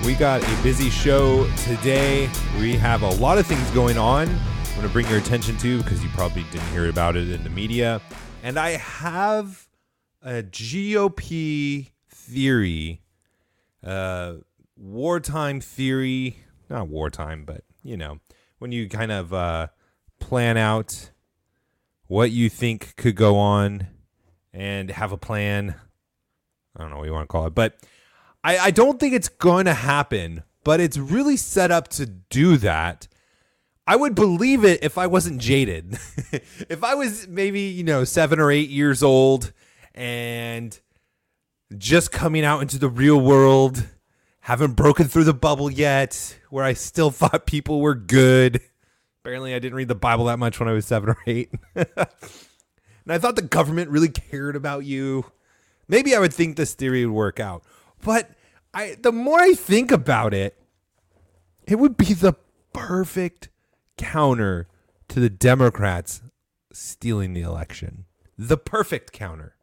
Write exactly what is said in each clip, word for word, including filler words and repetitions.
We got a busy show today. We have a lot of things going on I'm going to bring your attention to because you probably didn't hear about it in the media. And I have a G O P theory, uh, wartime theory, not wartime, but, you know, when you kind of uh, plan out what you think could go on and have a plan. I don't know what you want to call it, but I, I don't think it's going to happen, but it's really set up to do that. I would believe it if I wasn't jaded. If I was maybe, you know, seven or eight years old and just coming out into the real world, haven't broken through the bubble yet, where I still thought people were good. Apparently I didn't read the Bible that much when I was seven or eight. And I thought the government really cared about you. Maybe I would think this theory would work out. But I, the more I think about it, it would be the perfect counter to the Democrats stealing the election. The perfect counter.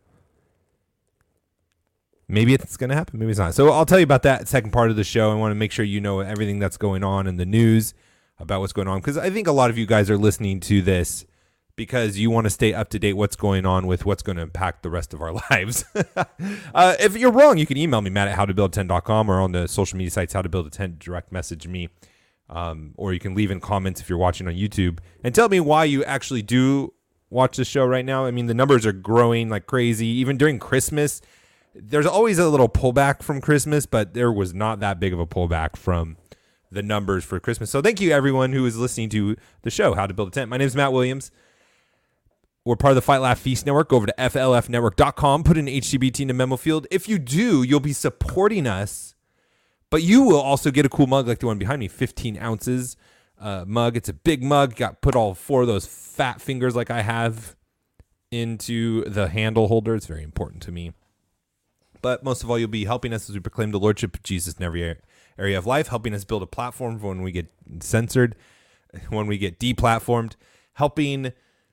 Maybe it's going to happen. Maybe it's not. So I'll tell you about that second part of the show. I want to make sure you know everything that's going on in the news about what's going on. Because I think a lot of you guys are listening to this because you want to stay up to date what's going on with what's going to impact the rest of our lives. uh, if you're wrong, you can email me, Matt at how to build a tent dot com, or on the social media sites, How to Build a Tent, direct message me. Um, or you can leave in comments if you're watching on YouTube and tell me why you actually do watch the show right now. I mean, the numbers are growing like crazy. Even during Christmas, there's always a little pullback from Christmas, but there was not that big of a pullback from the numbers for Christmas. So thank you, everyone who is listening to the show, How to Build a Tent. My name is Matt Williams. We're part of the Fight Laugh Feast Network. Go over to F L F network dot com. Put in H T B T in the memo field. If you do, you'll be supporting us, but you will also get a cool mug like the one behind me, fifteen ounces uh, mug. It's a big mug. Got put all four of those fat fingers like I have into the handle holder. It's very important to me. But most of all, you'll be helping us as we proclaim the Lordship of Jesus in every area of life, helping us build a platform for when we get censored, when we get deplatformed, helping,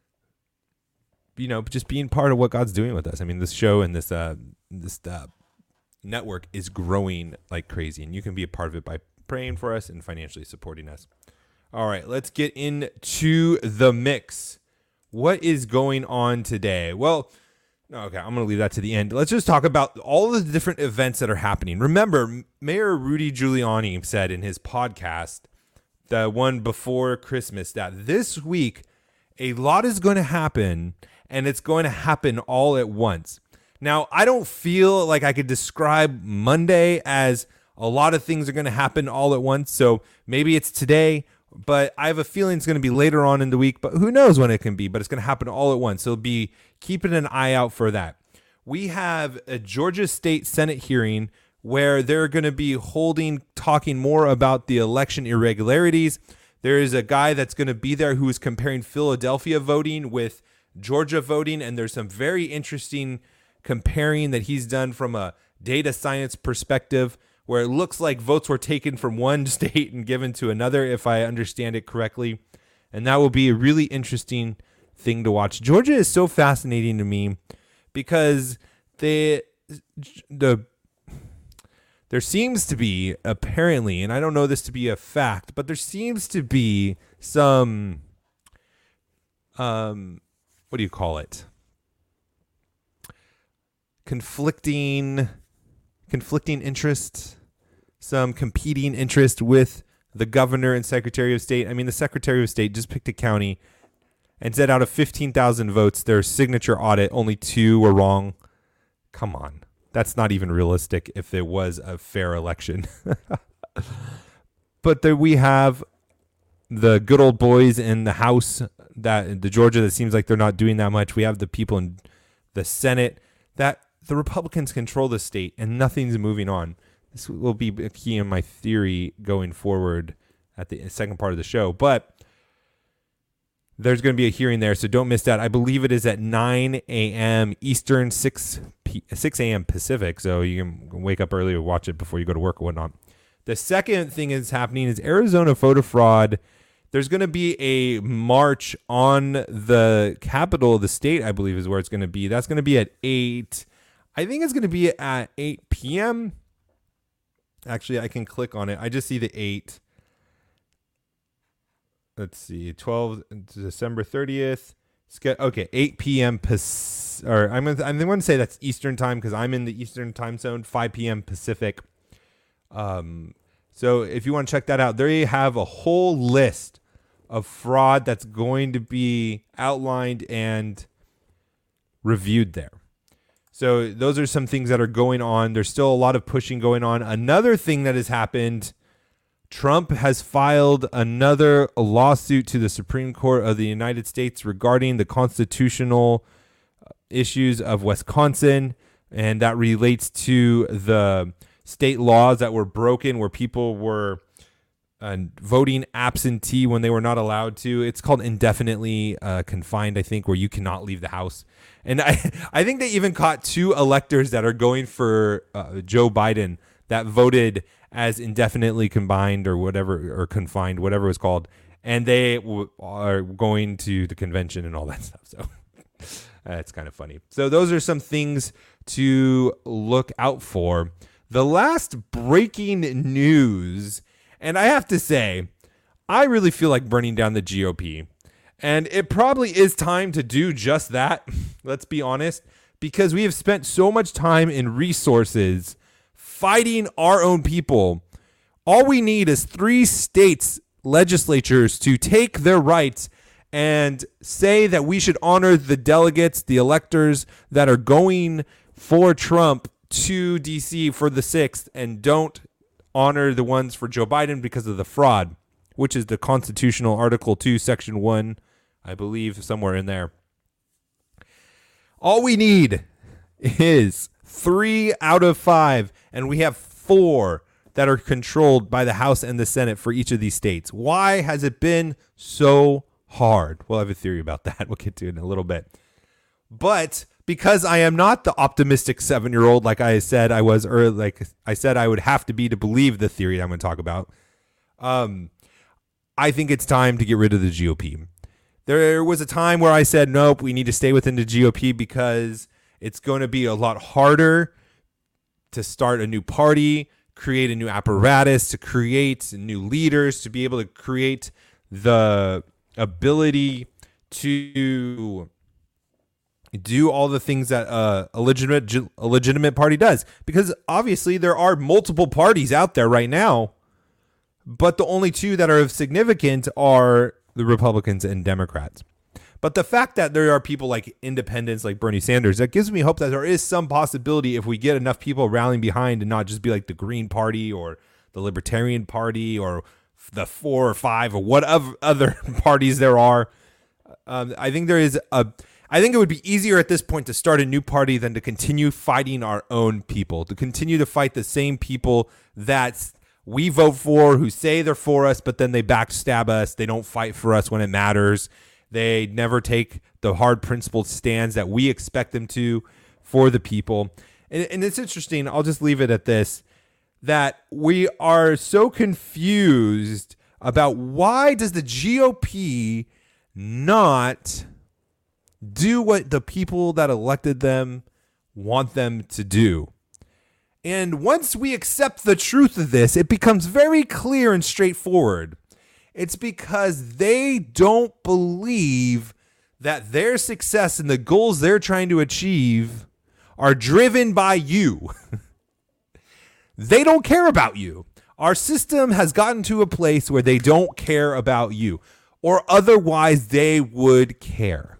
you know, just being part of what God's doing with us. I mean, this show and this uh, this uh, network is growing like crazy, and you can be a part of it by praying for us and financially supporting us. All right, let's get into the mix. What is going on today? Well, okay, I'm going to leave that to the end. Let's just talk about all the different events that are happening. Remember, Mayor Rudy Giuliani said in his podcast, the one before Christmas, that this week a lot is going to happen, and it's going to happen all at once. Now, I don't feel like I could describe Monday as a lot of things are going to happen all at once. So maybe it's today, but I have a feeling it's going to be later on in the week, but who knows when it can be, but it's going to happen all at once. So be keeping an eye out for that. We have a Georgia State Senate hearing where they're going to be holding, talking more about the election irregularities. There is a guy that's going to be there who is comparing Philadelphia voting with Georgia voting, and there's some very interesting comparing that he's done from a data science perspective, where it looks like votes were taken from one state and given to another, if I understand it correctly. And that will be a really interesting thing to watch. Georgia is so fascinating to me because they, the there seems to be, apparently, and I don't know this to be a fact, but there seems to be some, um, what do you call it? Conflicting, conflicting interests, some competing interest with the governor and secretary of state. I mean, the secretary of state just picked a county and said out of fifteen thousand votes, their signature audit, only two were wrong. Come on. That's not even realistic if it was a fair election. But there we have the good old boys in the House, that the Georgia that seems like they're not doing that much. We have the people in the Senate that the Republicans control the state and nothing's moving on. This will be a key in my theory going forward at the second part of the show. But there's going to be a hearing there, so don't miss that. I believe it is at nine a.m. Eastern, six a.m. Pacific, so you can wake up early or watch it before you go to work or whatnot. The second thing that's happening is Arizona voter fraud. There's going to be a march on the capital of the state, I believe is where it's going to be. That's going to be at eight. I think it's going to be at eight p.m. Actually, I can click on it. I just see the eight. Let's see, twelve December thirtieth. Okay, eight p.m. Pac- or I'm gonna I'm going to say that's Eastern time because I'm in the Eastern time zone. five p.m. Pacific. Um, so if you want to check that out, they have a whole list of fraud that's going to be outlined and reviewed there. So those are some things that are going on. There's still a lot of pushing going on. Another thing that has happened, Trump has filed another lawsuit to the Supreme Court of the United States regarding the constitutional issues of Wisconsin, and that relates to the state laws that were broken where people were uh, voting absentee when they were not allowed to. It's called indefinitely uh, confined, I think, where you cannot leave the house. And I, I think they even caught two electors that are going for uh, Joe Biden that voted as indefinitely combined or whatever, or confined, whatever it was called. And they w- are going to the convention and all that stuff. So that's kind of funny. So those are some things to look out for. The last breaking news, and I have to say, I really feel like burning down the G O P. And it probably is time to do just that. Let's be honest, because we have spent so much time and resources fighting our own people. All we need is three states' legislatures to take their rights and say that we should honor the delegates, the electors that are going for Trump to D C for the sixth, and don't honor the ones for Joe Biden because of the fraud, which is the constitutional Article two, Section one, I believe, somewhere in there. All we need is three out of five, and we have four that are controlled by the House and the Senate for each of these states. Why has it been so hard? We'll have a theory about that. We'll get to it in a little bit. But because I am not the optimistic seven-year-old like I said I was, or like I said I would have to be to believe the theory I'm going to talk about, um, I think it's time to get rid of the G O P. There was a time where I said, nope, we need to stay within the G O P because it's going to be a lot harder to start a new party, create a new apparatus, to create new leaders, to be able to create the ability to do all the things that uh, a legitimate a legitimate party does. Because obviously there are multiple parties out there right now, but the only two that are of significant are the Republicans and Democrats. But the fact that there are people like independents like Bernie Sanders, that gives me hope that there is some possibility if we get enough people rallying behind and not just be like the Green Party or the Libertarian Party or the four or five or whatever other parties there are. Um, I think there is a, I think it would be easier at this point to start a new party than to continue fighting our own people, to continue to fight the same people that we vote for, who say they're for us, but then they backstab us. They don't fight for us when it matters. They never take the hard principled stands that we expect them to for the people. And, and it's interesting. I'll just leave it at this, that we are so confused about why does the G O P not do what the people that elected them want them to do. And once we accept the truth of this, it becomes very clear and straightforward. It's because they don't believe that their success and the goals they're trying to achieve are driven by you. They don't care about you. Our system has gotten to a place where they don't care about you, or otherwise they would care.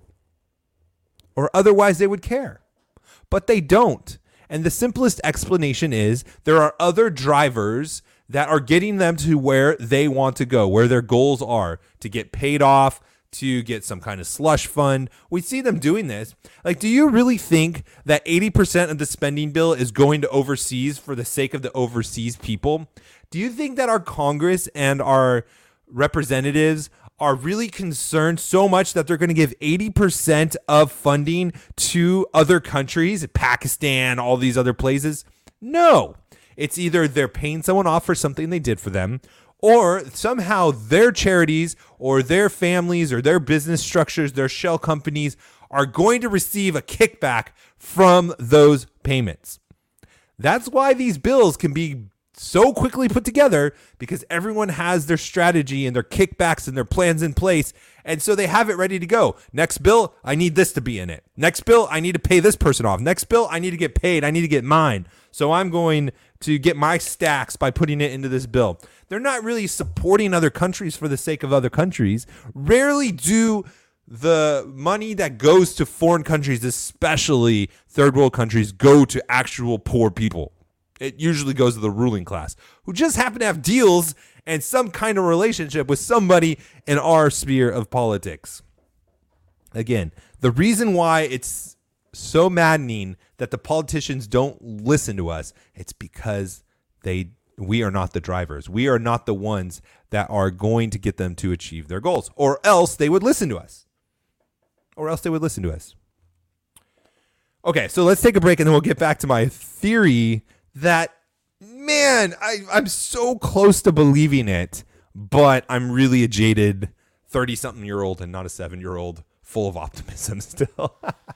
Or otherwise they would care. But they don't. And the simplest explanation is there are other drivers that are getting them to where they want to go, where their goals are, to get paid off, to get some kind of slush fund. We see them doing this. Like, do you really think that eighty percent of the spending bill is going to overseas for the sake of the overseas people? Do you think that our Congress and our representatives are really concerned so much that they're going to give eighty percent of funding to other countries, Pakistan, all these other places? No. It's either they're paying someone off for something they did for them, or somehow their charities or their families or their business structures, their shell companies, are going to receive a kickback from those payments. That's why these bills can be so quickly put together because everyone has their strategy and their kickbacks and their plans in place. And so they have it ready to go. Next bill, I need this to be in it. Next bill, I need to pay this person off. Next bill, I need to get paid. I need to get mine. So I'm going to get my stacks by putting it into this bill. They're not really supporting other countries for the sake of other countries. Rarely do the money that goes to foreign countries, especially third world countries, go to actual poor people. It usually goes to the ruling class who just happen to have deals and some kind of relationship with somebody in our sphere of politics. Again, the reason why it's so maddening that the politicians don't listen to us, it's because they we are not the drivers. We are not the ones that are going to get them to achieve their goals, or else they would listen to us. Or else they would listen to us. Okay, so let's take a break and then we'll get back to my theory that, man, I, I'm so close to believing it, but I'm really a jaded thirty-something-year-old and not a seven-year-old full of optimism still.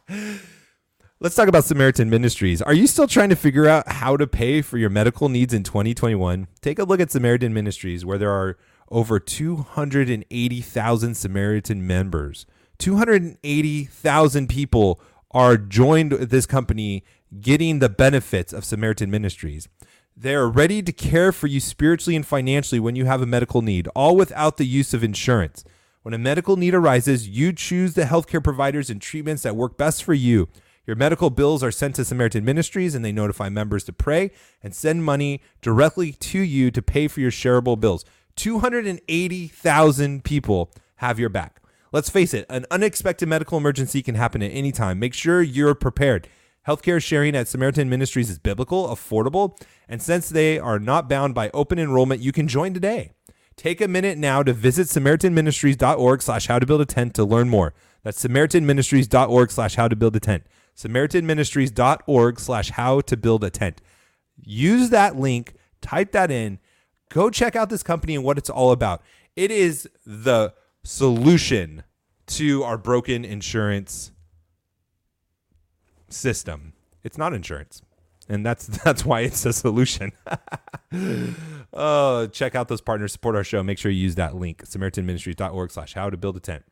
Let's talk about Samaritan Ministries. Are you still trying to figure out how to pay for your medical needs in twenty twenty-one? Take a look at Samaritan Ministries, where there are over two hundred eighty thousand Samaritan members. two hundred eighty thousand people are joined this company getting the benefits of Samaritan Ministries. They're ready to care for you spiritually and financially when you have a medical need, all without the use of insurance. When a medical need arises, you choose the healthcare providers and treatments that work best for you. Your medical bills are sent to Samaritan Ministries, and they notify members to pray and send money directly to you to pay for your shareable bills. two hundred eighty thousand people have your back. Let's face it, an unexpected medical emergency can happen at any time. Make sure you're prepared. Healthcare sharing at Samaritan Ministries is biblical, affordable, and since they are not bound by open enrollment, you can join today. Take a minute now to visit samaritanministries.org slash how to build a tent to learn more. That's samaritanministries.org slash how to build a tent. samaritanministries.org slash how to build a tent. Use that link, type that in, go check out this company and what it's all about. It is the solution to our broken insurance system. It's not insurance, and that's that's why it's a solution. Oh, check out those partners, support our show. Make sure you use that link, samaritanministries.org slash how to build a tent.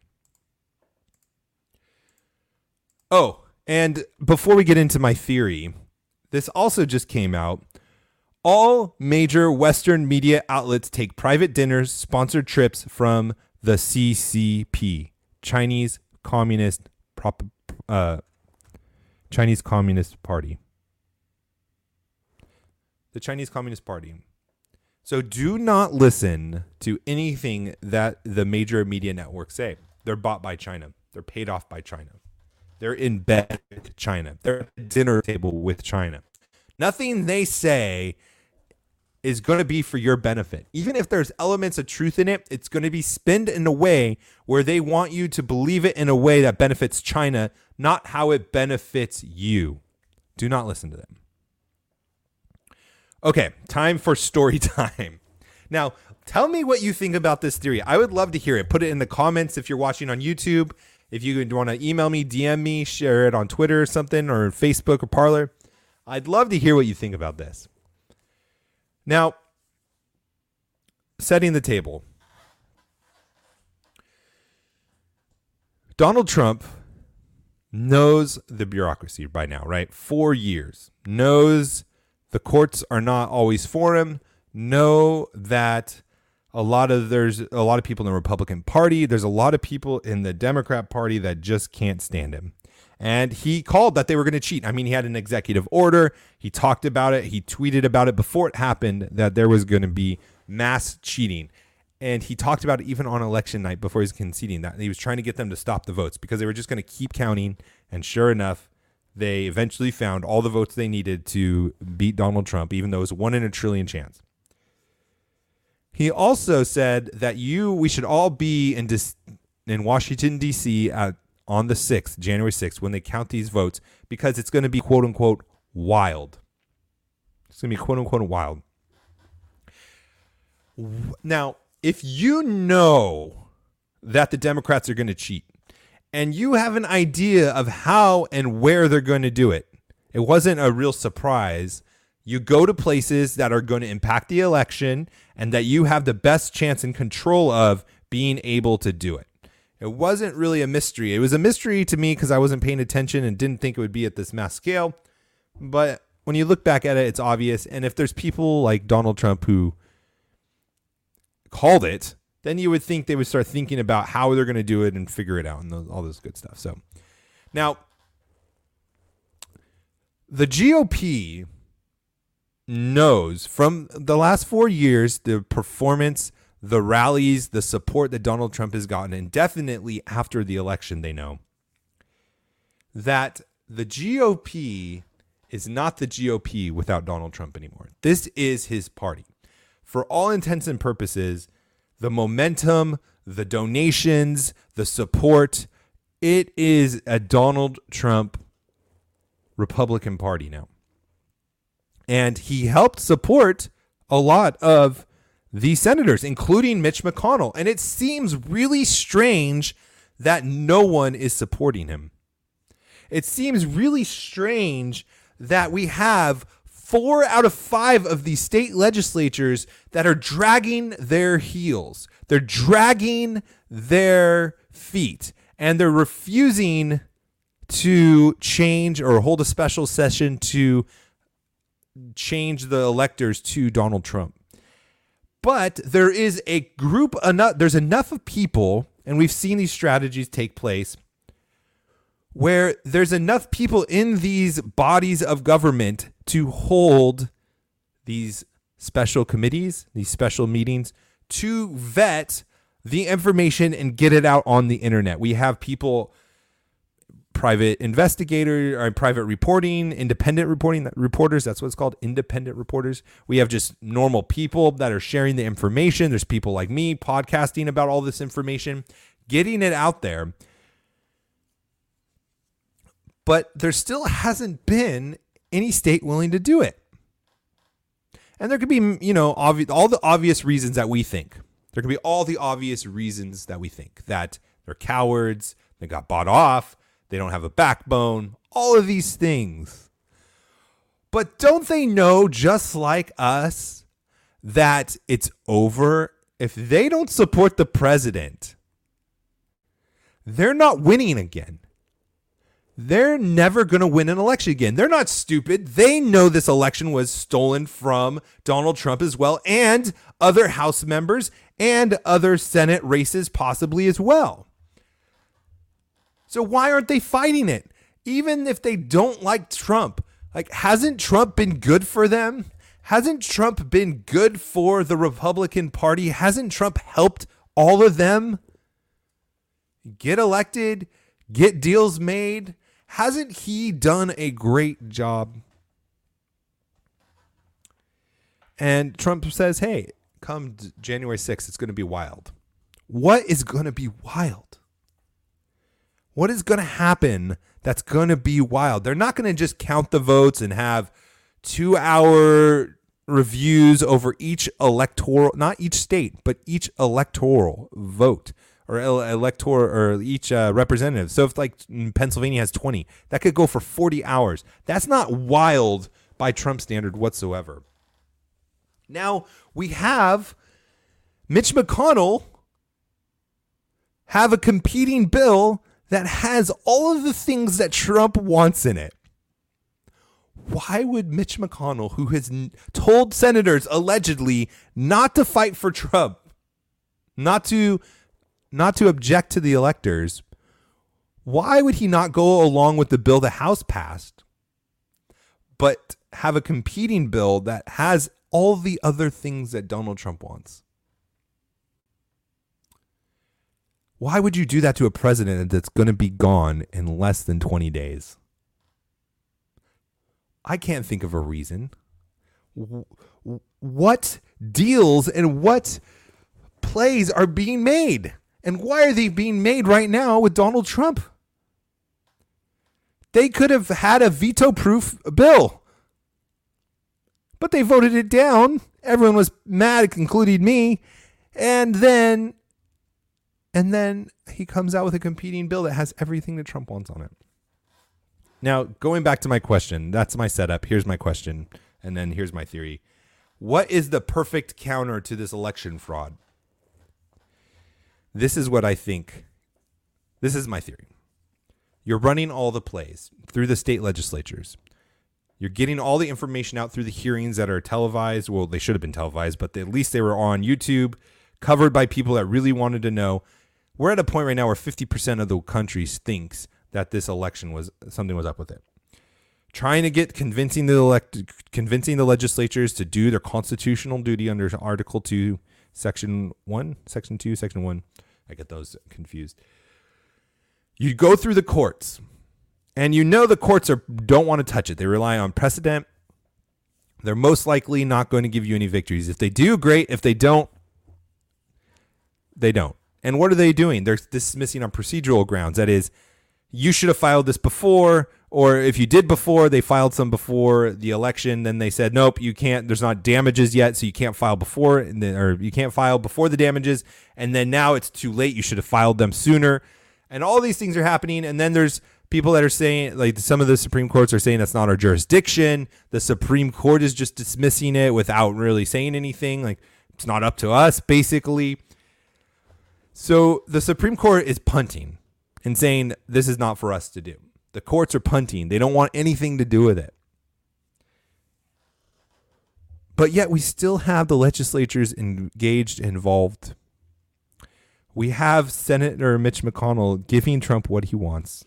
Oh, and before we get into my theory, this also just came out. All major Western media outlets take private dinners, sponsored trips from the C C P, Chinese Communist Prop, uh, Chinese Communist Party. The Chinese Communist Party. So do not listen to anything that the major media networks say. They're bought by China. They're paid off by China. They're in bed with China. They're at the dinner table with China. Nothing they say is going to be for your benefit. Even if there's elements of truth in it, it's going to be spinned in a way where they want you to believe it in a way that benefits China, not how it benefits you. Do not listen to them. Okay, time for story time. Now, tell me what you think about this theory. I would love to hear it. Put it in the comments if you're watching on YouTube. If you want to email me, D M me, share it on Twitter or something, or Facebook or Parler. I'd love to hear what you think about this. Now, setting the table. Donald Trump knows the bureaucracy by now, right? Four years. Knows the courts are not always for him. Know that a lot of there's a lot of people in the Republican Party. There's a lot of people in the Democrat Party that just can't stand him. And he called that they were going to cheat. I mean, he had an executive order. He talked about it. He tweeted about it before it happened that there was going to be mass cheating. And he talked about it even on election night before he was conceding that. And he was trying to get them to stop the votes because they were just going to keep counting. And sure enough, they eventually found all the votes they needed to beat Donald Trump, even though it was one in a trillion chance. He also said that you, we should all be in dis, in Washington, D C at on the sixth, January sixth, when they count these votes, because it's going to be quote unquote wild. It's going to be quote unquote wild. Now, if you know that the Democrats are going to cheat and you have an idea of how and where they're going to do it, it wasn't a real surprise You go to places that are going to impact the election and that you have the best chance and control of being able to do it. It wasn't really a mystery. It was a mystery to me because I wasn't paying attention and didn't think it would be at this mass scale. But when you look back at it, it's obvious. And if there's people like Donald Trump who called it, then you would think they would start thinking about how they're going to do it and figure it out and those, all this good stuff. So now the G O P knows from the last four years, the performance, the rallies, the support that Donald Trump has gotten, and definitely after the election, they know that the G O P is not the G O P without Donald Trump anymore. This is his party. For all intents and purposes, the momentum, the donations, the support, it is a Donald Trump Republican Party now. And he helped support a lot of the senators, including Mitch McConnell. And it seems really strange that no one is supporting him. It seems really strange that we have four out of five of these state legislatures that are dragging their heels. They're dragging their feet and they're refusing to change or hold a special session to change the electors to Donald Trump. But there is a group, enough, there's enough of people, and we've seen these strategies take place, where there's enough people in these bodies of government to hold these special committees, these special meetings, to vet the information and get it out on the internet. We have people, private investigator or private reporting, independent reporting reporters. That's what it's called, independent reporters. We have just normal people that are sharing the information. There's people like me podcasting about all this information, getting it out there. But there still hasn't been any state willing to do it. And there could be, you know, obvi- all the obvious reasons that we think. There could be all the obvious reasons that we think that they're cowards, they got bought off, they don't have a backbone, all of these things. But don't they know, just like us, that it's over? If they don't support the president, they're not winning again. They're never going to win an election again. They're not stupid. They know this election was stolen from Donald Trump as well, and other House members and other Senate races possibly as well. So why aren't they fighting it? Even if they don't like Trump, like, hasn't Trump been good for them? Hasn't Trump been good for the Republican Party? Hasn't Trump helped all of them get elected, get deals made? Hasn't he done a great job? And Trump says, hey, come January sixth, it's going to be wild. What is going to be wild? What is going to happen that's going to be wild? They're not going to just count the votes and have two-hour reviews over each electoral, not each state, but each electoral vote or elector or each uh, representative. So if like Pennsylvania has twenty, that could go for forty hours. That's not wild by Trump standard whatsoever. Now we have Mitch McConnell have a competing bill that has all of the things that Trump wants in it. Why would Mitch McConnell, who has told senators allegedly not to fight for Trump, not to not to object to the electors, why would he not go along with the bill the House passed, but have a competing bill that has all the other things that Donald Trump wants? Why would you do that to a president that's going to be gone in less than twenty days? I can't think of a reason. What deals and what plays are being made? And why are they being made right now with Donald Trump? They could have had a veto-proof bill, but they voted it down. Everyone was mad, including me. And then, and then he comes out with a competing bill that has everything that Trump wants on it. Now, going back to my question, that's my setup. Here's my question. And then here's my theory. What is the perfect counter to this election fraud? This is what I think. This is my theory. You're running all the plays through the state legislatures. You're getting all the information out through the hearings that are televised. Well, they should have been televised, but at least they were on YouTube, covered by people that really wanted to know. We're at a point right now where fifty percent of the country thinks that this election was something was up with it. Trying to get convincing the elect, convincing the legislatures to do their constitutional duty under Article two, Section one, Section two, Section one. I get those confused. You go through the courts, and you know the courts are don't want to touch it. They rely on precedent. They're most likely not going to give you any victories. If they do, great. If they don't, they don't. And what are they doing? They're dismissing on procedural grounds. That is, you should have filed this before, or if you did before, they filed some before the election. Then they said, nope, you can't. There's not damages yet, so you can't file before, and then, or you can't file before the damages. And then now it's too late. You should have filed them sooner. And all these things are happening. And then there's people that are saying, like some of the Supreme Courts are saying that's not our jurisdiction. The Supreme Court is just dismissing it without really saying anything. Like it's not up to us, basically. So the Supreme Court is punting and saying this is not for us to do. The courts are punting. They don't want anything to do with it. But yet we still have the legislatures engaged, involved. We have Senator Mitch McConnell giving Trump what he wants.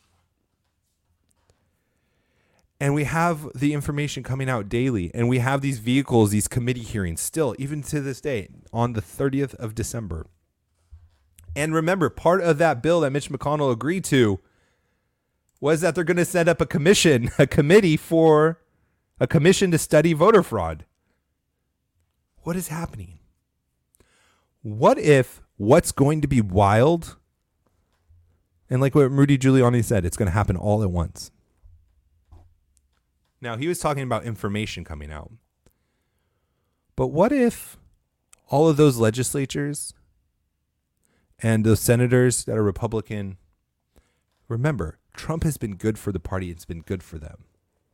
And we have the information coming out daily. And we have these vehicles, these committee hearings still, even to this day, on the thirtieth of December. And remember, part of that bill that Mitch McConnell agreed to was that they're going to set up a commission, a committee for a commission to study voter fraud. What is happening? What if what's going to be wild, and like what Rudy Giuliani said, it's going to happen all at once. Now, he was talking about information coming out. But what if all of those legislatures and those senators that are Republican, remember, Trump has been good for the party. It's been good for them.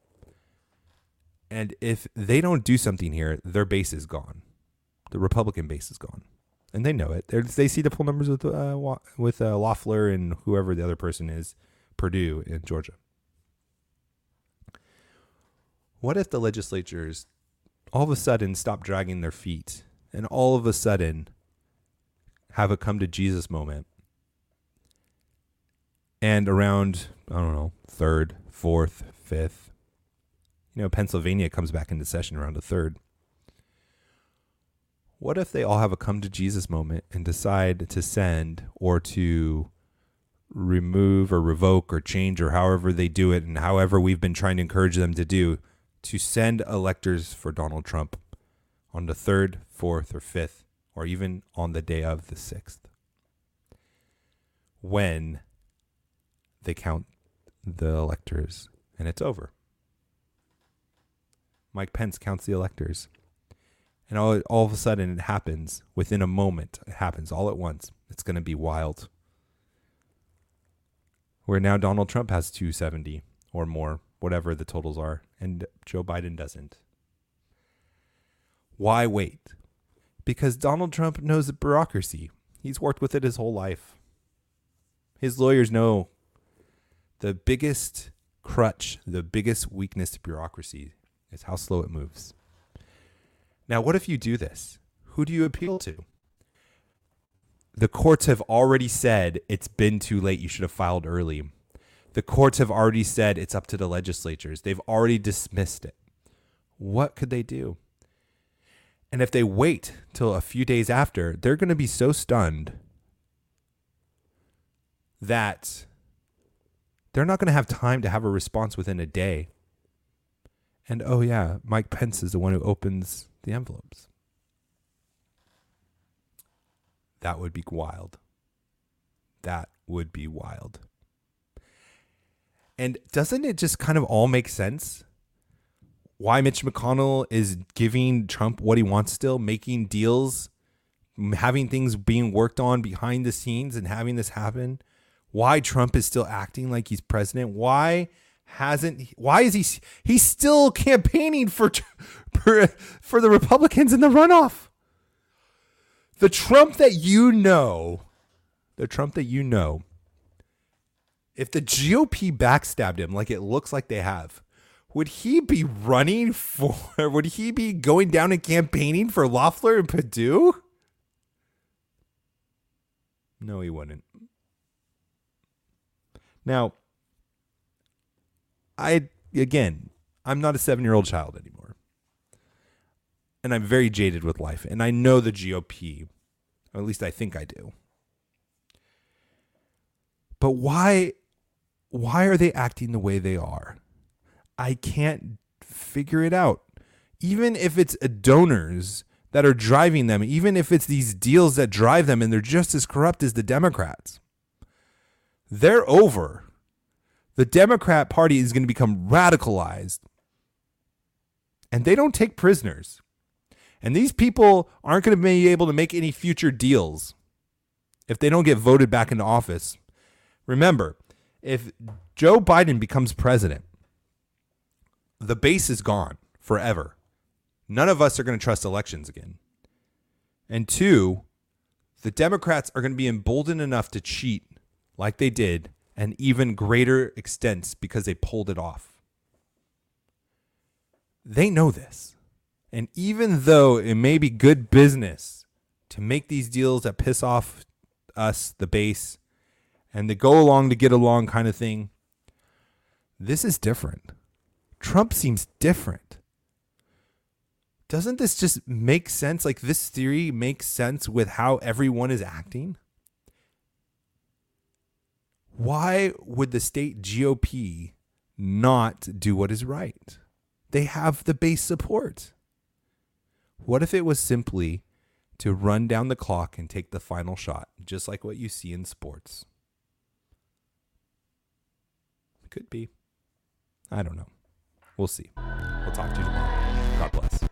And if they don't do something here, their base is gone. The Republican base is gone. And they know it. They're, they see the poll numbers with uh, with uh, Loeffler and whoever the other person is, Purdue in Georgia. What if the legislatures all of a sudden stop dragging their feet and all of a sudden have a come to Jesus moment? And around, I don't know, third, fourth, fifth, you know, Pennsylvania comes back into session around the third. What if they all have a come to Jesus moment and decide to send or to remove or revoke or change or however they do it and however we've been trying to encourage them to do, to send electors for Donald Trump on the third, fourth, or fifth, or even on the day of the sixth, when they count the electors and it's over. Mike Pence counts the electors. And all, all of a sudden it happens within a moment. It happens all at once. It's going to be wild. Where now Donald Trump has two seventy or more, whatever the totals are, and Joe Biden doesn't. Why wait? Because Donald Trump knows the bureaucracy. He's worked with it his whole life. His lawyers know the biggest crutch, the biggest weakness to bureaucracy is how slow it moves. Now, what if you do this? Who do you appeal to? The courts have already said it's been too late. You should have filed early. The courts have already said it's up to the legislatures. They've already dismissed it. What could they do? And if they wait till a few days after, they're going to be so stunned that they're not going to have time to have a response within a day. And oh yeah, Mike Pence is the one who opens the envelopes. That would be wild. That would be wild. And doesn't it just kind of all make sense? Why Mitch McConnell is giving Trump what he wants still, making deals, having things being worked on behind the scenes and having this happen. Why Trump is still acting like he's president. Why hasn't. Why is he? He's still campaigning for for, for the Republicans in the runoff. The Trump that you know, the Trump that you know, if the G O P backstabbed him like it looks like they have, would he be running for, would he be going down and campaigning for Loeffler and Perdue? No, he wouldn't. Now, I, again, I'm not a seven-year-old child anymore. And I'm very jaded with life. And I know the G O P, or at least I think I do. But why, why are they acting the way they are? I can't figure it out. Even if it's donors that are driving them, even if it's these deals that drive them and they're just as corrupt as the Democrats, they're over. The Democrat Party is going to become radicalized. And they don't take prisoners. And these people aren't going to be able to make any future deals if they don't get voted back into office. Remember, if Joe Biden becomes president, the base is gone forever. None of us are going to trust elections again. And two, the Democrats are going to be emboldened enough to cheat like they did and even greater extents because they pulled it off. They know this. And even though it may be good business to make these deals that piss off us, the base, and the go along to get along kind of thing, this is different. Trump seems different. Doesn't this just make sense? Like, this theory makes sense with how everyone is acting? Why would the state G O P not do what is right? They have the base support. What if it was simply to run down the clock and take the final shot, just like what you see in sports? Could be. I don't know. We'll see. We'll talk to you tomorrow. God bless.